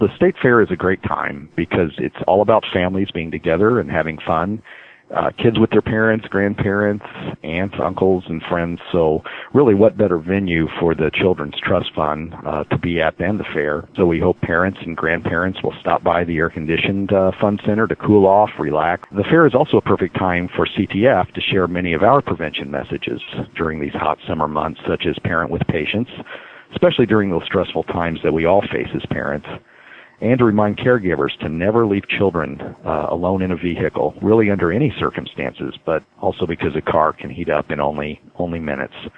The state fair is a great time because it's all about families being together and having fun. Kids with their parents, grandparents, aunts, uncles, and friends. So really, what better venue for the Children's Trust Fund to be at than the fair? So we hope parents and grandparents will stop by the air-conditioned fun center to cool off, relax. The fair is also a perfect time for CTF to share many of our prevention messages during these hot summer months, such as parent with patience, especially during those stressful times that we all face as parents, and to remind caregivers to never leave children alone in a vehicle, really under any circumstances, but also because a car can heat up in only minutes.